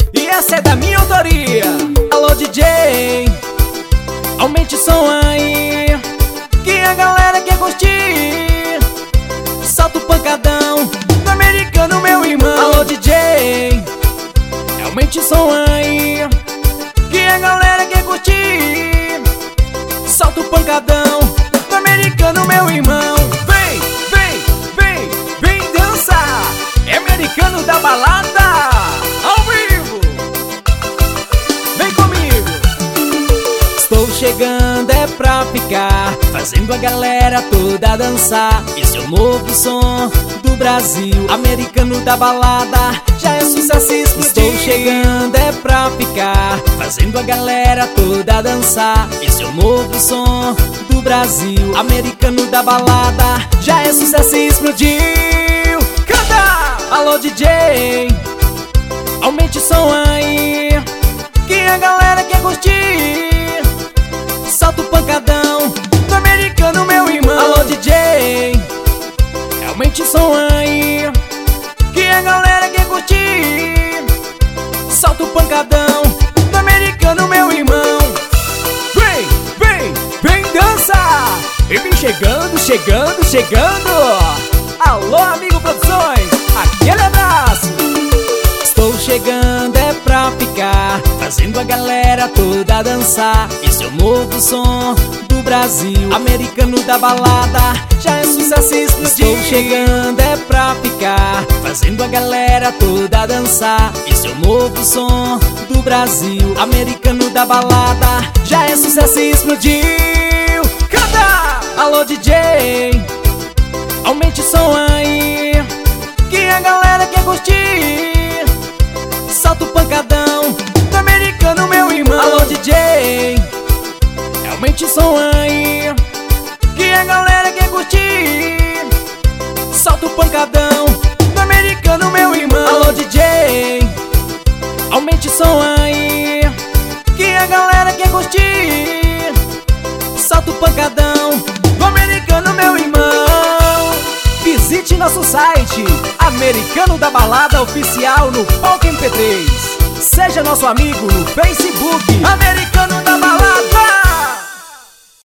E essa é da minha autoria. Alô DJ, aumente o som aí, que a galera quer curtir. Solta o pancadão do americano, meu irmão. Alô DJ, aumente o som aí, que a galera quer curtir. Solta o pancadão do americano, meu irmão. Vem, vem, vem, vem dançar. É americano da balada, ao vivo. Vem comigo. Estou chegando é pra ficar, fazendo a galera toda dançar. Esse é o novo som do Brasil, americano da balada, já é sucesso explodiu. Estou chegando é pra ficar, fazendo a galera toda dançar. Esse é o novo som do Brasil, americano da balada, já é sucesso explodiu. Canta! Alô DJ, aumente o som aí, que a galera quer curtir. Solta o pancadão do americano, meu irmão. Alô DJ, aumente o som aí, que a galera quer curtir. Solta o pancadão do americano, meu irmão. Vem, vem, vem dançar. E vem chegando, chegando, chegando. Alô amigo Produções, aquele abraço. Estou chegando é pra ficar, fazendo a galera toda dançar. Esse é o novo som do Brasil, americano da balada, já é sucesso explodiu. Estou chegando é pra ficar, fazendo a galera toda dançar. Esse é o novo som do Brasil, americano da balada, já é sucesso explodiu. Canta! Alô DJ, aumente o som aí, que a galera quer curtir. Solta o pancadão do americano, meu irmão. Alô DJ, aumente o som aí, que a galera quer curtir. Solta o pancadão do americano, meu irmão. Alô DJ, aumente o som aí, que a galera quer curtir. Solta o pancadão do americano, meu irmão. Visite nosso site, Americano da Balada Oficial no Palco MP3. Seja nosso amigo no Facebook, Americano da Balada.